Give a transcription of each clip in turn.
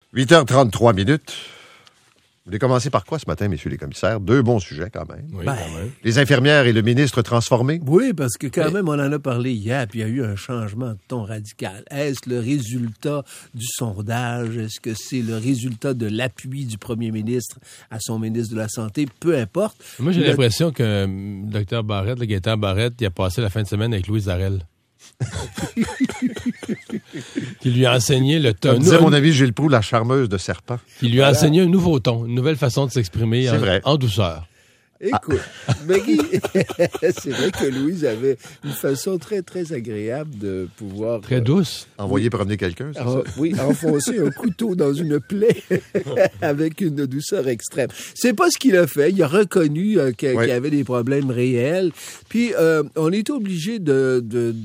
8h33 minutes. Vous voulez commencer par quoi ce matin, messieurs les commissaires? 2 bons sujets quand même. Oui, Les infirmières et le ministre transformé. Oui, parce que quand même, on en a parlé hier, puis il y a eu un changement de ton radical. Est-ce le résultat du sondage? Est-ce que c'est le résultat de l'appui du premier ministre à son ministre de la Santé? Peu importe. Moi, j'ai l'impression que le docteur Barrette, le Gaétan Barrette, il a passé la fin de semaine avec Louise Arel. Qui lui a enseigné le ton. Comme disait mon ami Gilles Proulx, la charmeuse de serpent. Qui lui a enseigné un nouveau ton, une nouvelle façon de s'exprimer en douceur. Écoute, Maggie, c'est vrai que Louise avait une façon très, très agréable de pouvoir... Très douce. Envoyer promener quelqu'un, c'est ça? Oui, enfoncer un couteau dans une plaie avec une douceur extrême. C'est pas ce qu'il a fait. Il a reconnu qu'il y avait des problèmes réels. Puis, on est obligé de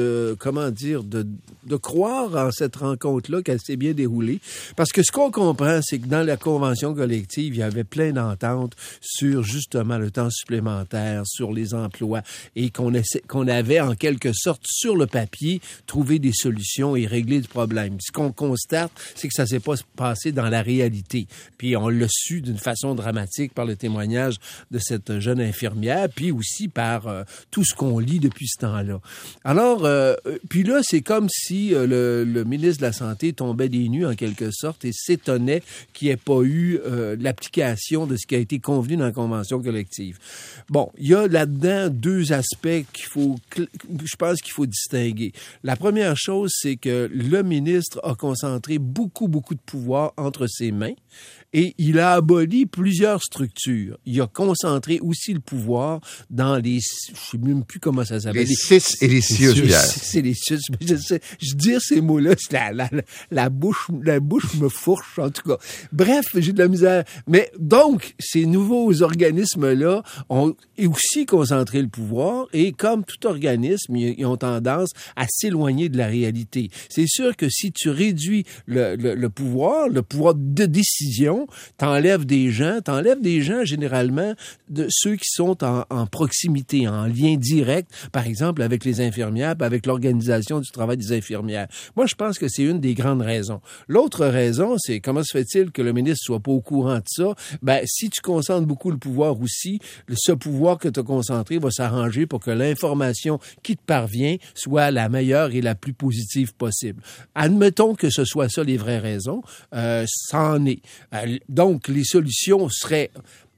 croire en cette rencontre-là qu'elle s'est bien déroulée. Parce que ce qu'on comprend, c'est que dans la convention collective, il y avait plein d'ententes sur, justement, le temps supplémentaire, sur les emplois, et qu'on avait, en quelque sorte, sur le papier, trouvé des solutions et réglé le problème. Ce qu'on constate, c'est que ça s'est pas passé dans la réalité. Puis on l'a su d'une façon dramatique par le témoignage de cette jeune infirmière, puis aussi par tout ce qu'on lit depuis ce temps-là. Alors, puis là, c'est comme si le ministre de la Santé tombait des nues, en quelque sorte, et s'étonnait qu'il n'y ait pas eu l'application de ce qui a été convenu dans la convention collective. Bon, il y a là-dedans 2 aspects je pense qu'il faut distinguer. La première chose, c'est que le ministre a concentré beaucoup de pouvoir entre ses mains et il a aboli plusieurs structures. Il a concentré aussi le pouvoir dans les... Je ne sais même plus comment ça s'appelle. Les CIS et les CIUS, Pierre. C'est les CIUS. Je dis ces mots-là, la bouche me fourche, en tout cas. Bref, j'ai de la misère. Mais donc, ces nouveaux organismes-là ont aussi concentré le pouvoir et comme tout organisme, ils ont tendance à s'éloigner de la réalité. C'est sûr que si tu réduis le pouvoir de décision, t'enlèves des gens généralement de ceux qui sont en proximité, en lien direct, par exemple avec les infirmières, avec l'organisation du travail des infirmières. Moi, je pense que c'est une des grandes raisons. L'autre raison, c'est comment se fait-il que le ministre soit pas au courant de ça? Ben, si tu concentres beaucoup le pouvoir aussi, ce pouvoir que tu as concentré va s'arranger pour que l'information qui te parvient soit la meilleure et la plus positive possible. Admettons que ce soit ça les vraies raisons, ça en est. Donc, les solutions seraient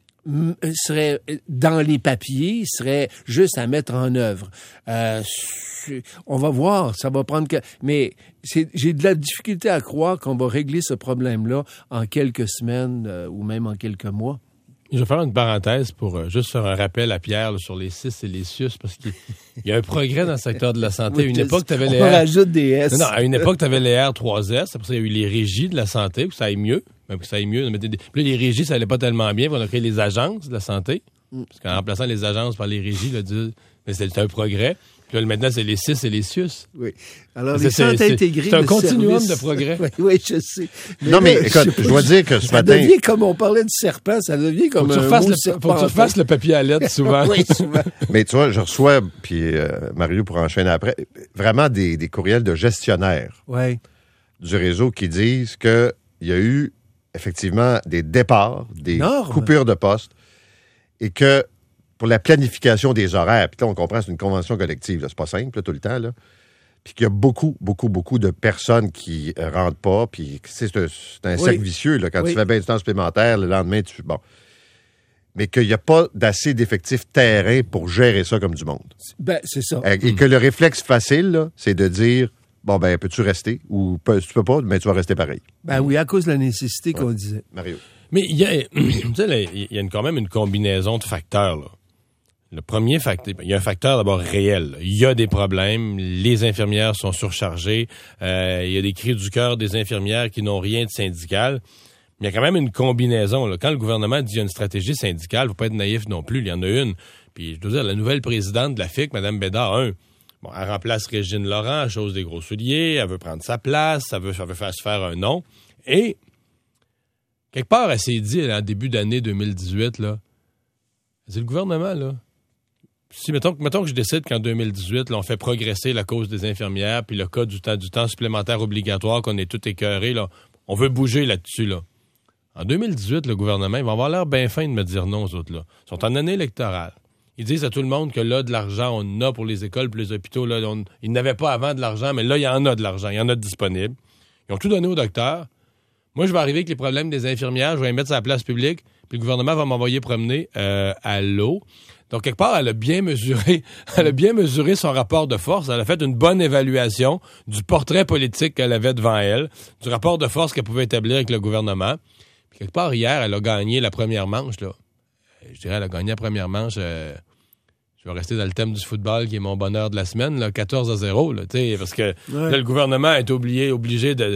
dans les papiers, seraient juste à mettre en œuvre. On va voir, ça va prendre... Mais j'ai de la difficulté à croire qu'on va régler ce problème-là en quelques semaines ou même en quelques mois. Je vais faire une parenthèse pour juste faire un rappel à Pierre là, sur les CIS et les CIUS, parce qu'il y a un progrès dans le secteur de la santé. Oui, à une époque, tu avais les on rajoute des S. Non, à une époque, tu avais les R3S. Après ça, il y a eu les régies de la santé, pour que ça aille mieux. Puis là, les régies, ça allait pas tellement bien. On a créé les agences de la santé. Parce qu'en remplaçant les agences par les régies, mais c'était un progrès. Puis là, maintenant, c'est les CIS et les CIUS. Oui. Alors, les centres intégrés c'est un continuum service. De progrès. Oui, je sais. Mais écoute, je dois dire que ce matin... Ça devient, comme on parlait du serpent, ça devient comme un mot serpent. Faut que tu refasses le papier à lettres, souvent. Oui, souvent. Mais tu vois, je reçois, puis Mario pour enchaîner après, vraiment des courriels de gestionnaires du réseau qui disent qu'il y a eu effectivement des départs, des coupures de postes, et que pour la planification des horaires, puis là, on comprend, c'est une convention collective, là, c'est pas simple là, tout le temps, là, puis qu'il y a beaucoup de personnes qui rentrent pas, puis c'est un cercle vicieux, là, quand tu fais bien du temps supplémentaire, le lendemain, Bon. Mais qu'il n'y a pas d'assez d'effectifs terrain pour gérer ça comme du monde. Ben, c'est ça. Et que le réflexe facile, là, c'est de dire, bon, ben, peux-tu rester? Ou tu peux pas, mais tu vas rester pareil. Ben oui, à cause de la nécessité qu'on disait. Mario. Mais il y a quand même une combinaison de facteurs, là. Le premier facteur, il y a un facteur d'abord réel. Il y a des problèmes, les infirmières sont surchargées, il y a des cris du cœur des infirmières qui n'ont rien de syndical. Mais il y a quand même une combinaison, là. Quand le gouvernement dit qu'il y a une stratégie syndicale, il ne faut pas être naïf non plus, il y en a une. Puis je dois dire, la nouvelle présidente de la FIC, Mme Bédard, elle remplace Régine Laurent, chose des gros souliers, elle veut prendre sa place, elle veut faire se faire un nom. Et quelque part, elle s'est dit, en début d'année 2018, là, c'est le gouvernement, là. Si, mettons que je décide qu'en 2018, là, on fait progresser la cause des infirmières, puis le cas du temps supplémentaire obligatoire, qu'on est tout écœuré, là, on veut bouger là-dessus, là. En 2018, le gouvernement, ils vont avoir l'air bien fin de me dire non, aux autres, là. Ils sont en année électorale. Ils disent à tout le monde que là, de l'argent, on en a pour les écoles, pour les hôpitaux. Là, ils n'avaient pas avant de l'argent, mais là, il y en a de l'argent. Il y en a de disponible. Ils ont tout donné au docteur. Moi, je vais arriver avec les problèmes des infirmières. Je vais les mettre sur la place publique. Puis le gouvernement va m'envoyer promener à l'eau. Donc, quelque part, elle a bien mesuré son rapport de force. Elle a fait une bonne évaluation du portrait politique qu'elle avait devant elle, du rapport de force qu'elle pouvait établir avec le gouvernement. Puis quelque part, hier, elle a gagné la première manche, là. Je dirais, elle a gagné la première manche. Je vais rester dans le thème du football, qui est mon bonheur de la semaine, là, 14-0, là, parce que là, le gouvernement est obligé de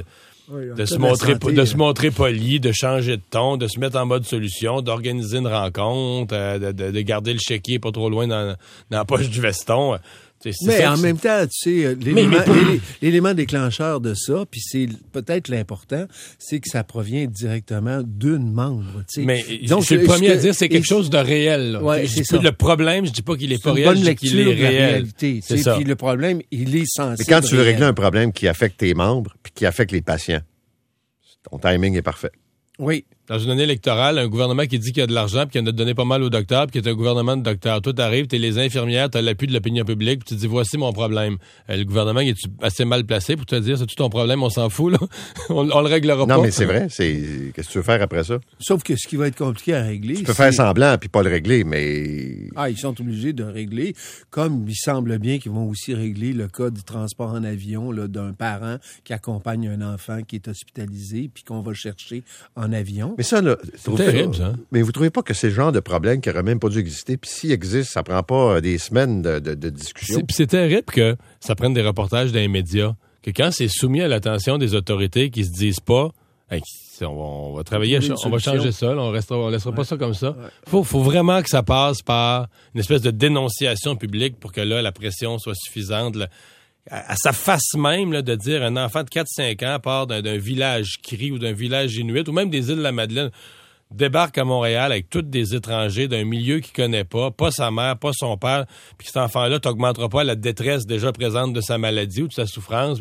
se montrer poli, de changer de ton, de se mettre en mode solution, d'organiser une rencontre, de garder le chéquier pas trop loin dans la poche du veston. Mais en même temps, tu sais, l'élément déclencheur de ça, puis c'est peut-être l'important, c'est que ça provient directement d'une membre. Tu sais. Mais donc, je suis le premier à dire c'est quelque chose de réel. Ouais, c'est ça. Le problème, je dis pas qu'il est pas réel, je dis qu'il est réel. C'est ça. Puis le problème, il est sensible. Mais quand tu veux régler un problème qui affecte tes membres puis qui affecte les patients, ton timing est parfait. Oui. Dans une année électorale, un gouvernement qui dit qu'il y a de l'argent puis qui en a donné pas mal aux docteurs puis qui est un gouvernement de docteurs. Toi, t'arrives, t'es les infirmières, t'as l'appui de l'opinion publique puis tu te dis, voici mon problème. Le gouvernement, il est assez mal placé pour te dire, c'est tout ton problème, on s'en fout, là. on le réglera pas. Non, mais c'est vrai. Qu'est-ce que tu veux faire après ça? Sauf que ce qui va être compliqué à régler, tu peux faire semblant puis pas le régler, mais... Ah, ils sont obligés de régler, comme il semble bien qu'ils vont aussi régler le cas du transport en avion, là, d'un parent qui accompagne un enfant qui est hospitalisé puis qu'on va chercher en avion. Mais ça, là... C'est terrible, ça. Mais vous trouvez pas que c'est le genre de problème qui n'aurait même pas dû exister? Puis s'il existe, ça prend pas des semaines de discussion. Puis c'est terrible que ça prenne des reportages dans les médias, que quand c'est soumis à l'attention des autorités qui se disent pas, hey, on va travailler, on va changer ça, là, on laissera pas ça comme ça. Ouais. Faut vraiment que ça passe par une espèce de dénonciation publique pour que là, la pression soit suffisante. Là. À sa face même, là, de dire un enfant de 4-5 ans part d'un village cri ou d'un village inuit, ou même des îles de la Madeleine, débarque à Montréal avec tous des étrangers d'un milieu qu'il connaît pas sa mère, pas son père, puis cet enfant-là t'augmentera pas la détresse déjà présente de sa maladie ou de sa souffrance.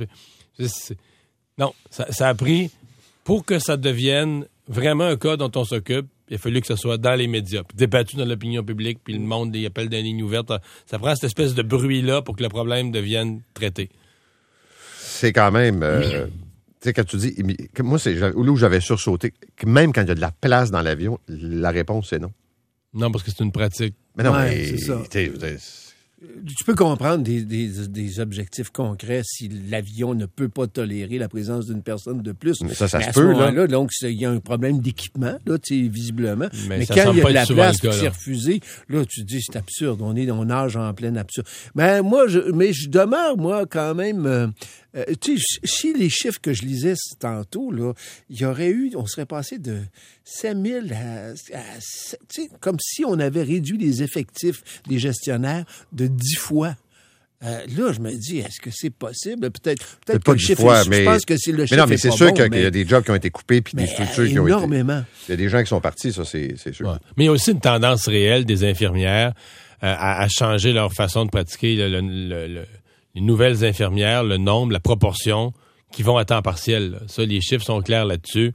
Non, ça a pris, pour que ça devienne vraiment un cas dont on s'occupe, il a fallu que ce soit dans les médias, puis débattu dans l'opinion publique, puis le monde y appelle dans les lignes ouvertes. Ça prend cette espèce de bruit-là pour que le problème devienne traité. C'est quand même... tu sais, quand tu dis... Moi, c'est là où j'avais sursauté. Même quand il y a de la place dans l'avion, la réponse, c'est non. Non, parce que c'est une pratique. Mais non, mais... c'est ça. Tu peux comprendre des objectifs concrets si l'avion ne peut pas tolérer la présence d'une personne de plus. Mais ça mais se peut, là. Donc, il y a un problème d'équipement, là, visiblement. Mais quand il y a de la place qui s'est refusée, là, tu te dis, c'est absurde. On nage en plein absurde. Mais je demeure, moi, quand même... tu sais, si les chiffres que je lisais tantôt, là, il y aurait eu, on serait passé de 5 000 à tu sais, comme si on avait réduit les effectifs des gestionnaires de 10 fois. Là, je me dis, est-ce que c'est possible? Peut-être que pas le chiffre mais... Je pense que c'est le chiffre. Mais non, mais c'est sûr qu'il y y a des jobs qui ont été coupés puis des structures qui ont été... Énormément. Il y a des gens qui sont partis, ça, c'est sûr. Ouais. Mais il y a aussi une tendance réelle des infirmières à changer leur façon de pratiquer les nouvelles infirmières, le nombre, la proportion qui vont à temps partiel. Là. Ça, les chiffres sont clairs là-dessus.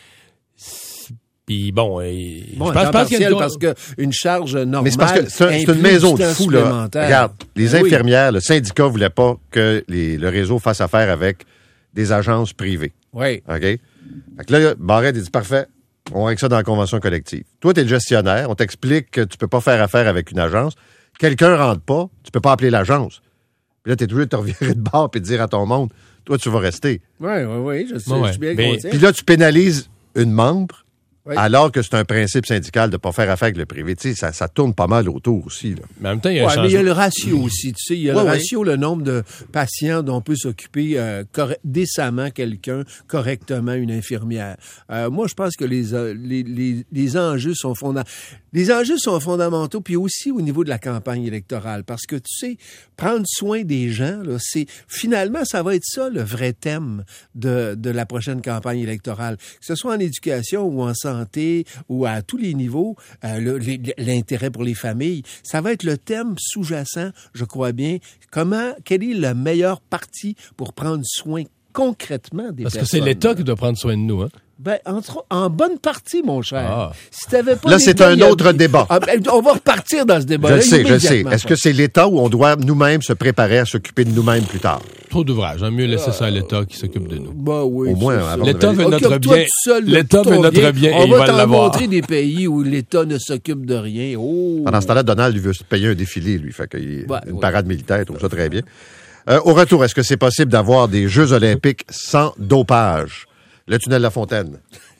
Puis bon, je pense qu'il y a parce qu'une charge normale. Mais c'est parce que c'est une maison de fous, là. Regarde, les infirmières, le syndicat voulait pas que le réseau fasse affaire avec des agences privées. Oui. OK? Fait que là, Barrette dit parfait, on règle ça dans la convention collective. Toi, t'es le gestionnaire, on t'explique que tu peux pas faire affaire avec une agence. Quelqu'un rentre pas, tu peux pas appeler l'agence. Puis là, t'es obligé de te revirer de bord et de dire à ton monde, toi, tu vas rester. Oui, je sais, je suis bien conscient. Puis là, tu pénalises une membre, alors que c'est un principe syndical de ne pas faire affaire avec le privé. Tu sais, ça tourne pas mal autour aussi. Là. Mais en même temps, il y a un changement. Mais il y a le ratio aussi. Tu sais, il y a le ratio, le nombre de patients dont peut s'occuper décemment quelqu'un, correctement une infirmière. Moi, je pense que les enjeux sont fondamentaux. Les enjeux sont fondamentaux, puis aussi au niveau de la campagne électorale, parce que, tu sais, prendre soin des gens, là, finalement, ça va être ça le vrai thème de la prochaine campagne électorale. Que ce soit en éducation ou en santé ou à tous les niveaux, l'intérêt pour les familles, ça va être le thème sous-jacent, je crois bien. Quel est le meilleur parti pour prendre soin concrètement des personnes. Parce que c'est l'État qui doit prendre soin de nous, hein? Ben, en bonne partie, mon cher. Si t'avais pas là, c'est un autre débat. On va repartir dans ce débat-là. Je sais. Est-ce que c'est l'État ou on doit nous-mêmes se préparer à s'occuper de nous-mêmes plus tard? Trop d'ouvrages. Mieux laisser ça à l'État qui s'occupe de nous. Ben oui. Au moins, l'État veut notre bien. L'État veut notre bien et il va l'avoir. On va t'en montrer des pays où l'État ne s'occupe de rien. Pendant ce temps-là, Donald, lui, veut se payer un défilé, lui. Fait qu'il une parade militaire, il trouve ça très bien. Au retour, est-ce que c'est possible d'avoir des Jeux olympiques sans dopage? Le tunnel La Fontaine.